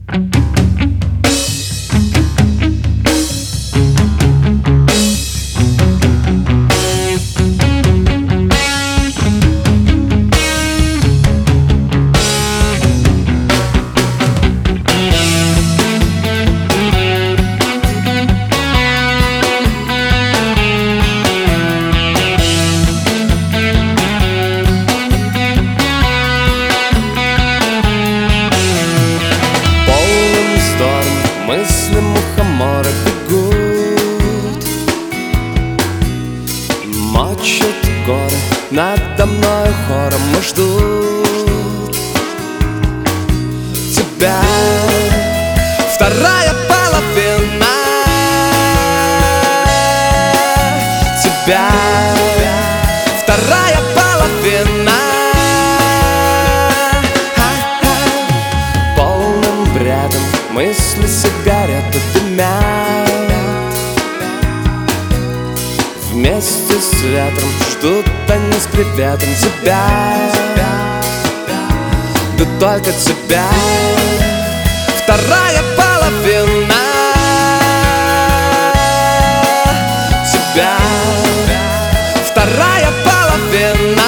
Мысли мухомора бегут, мочат горы надо мною хором и ждут тебя. Вторая половина тебя, вторая половина. Полным бредом мысли сигареты дымят, вместе с ветром ждут они с приветом тебя, да только тебя. Вторая половина тебя, вторая половина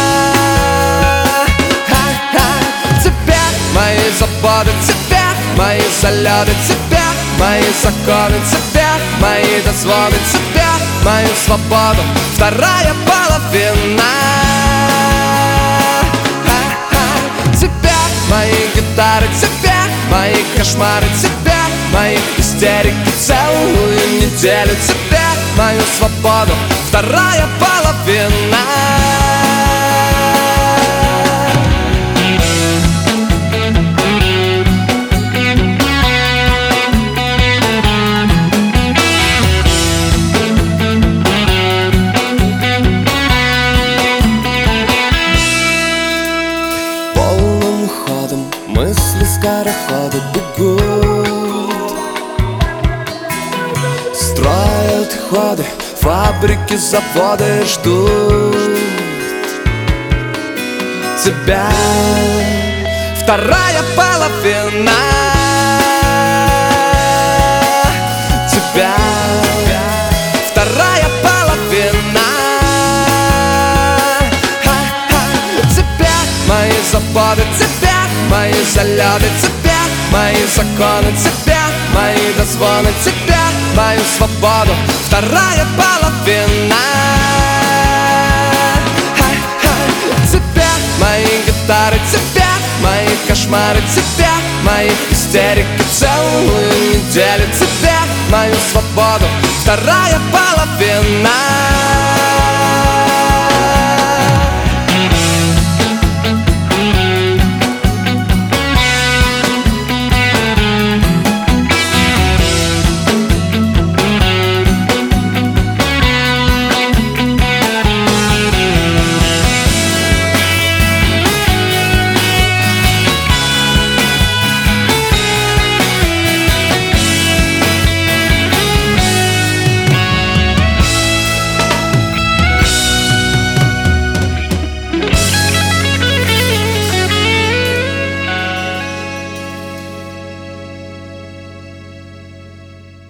тебя. Мои заботы тебя, мои залеты тебя, мои законы тебя, мои дозвоны тебя, мою свободу. Вторая половина тебя, мои гитары тебя, мои кошмары тебя, мои истерики целую неделю тебя, мою свободу. Вторая половина. Мысли скороходы бегут, строят ходы, фабрики, заводы ждут тебя. Вторая половина тебя, вторая половина тебя. Мои заботы тебя, мои залеты тебя, мои законы тебя, мои дозвоны тебя, мою свободу. Вторая половина тебя, мои гитары тебя, мои кошмары тебя, мои истерики целую неделю тебя, мою свободу. Вторая половина.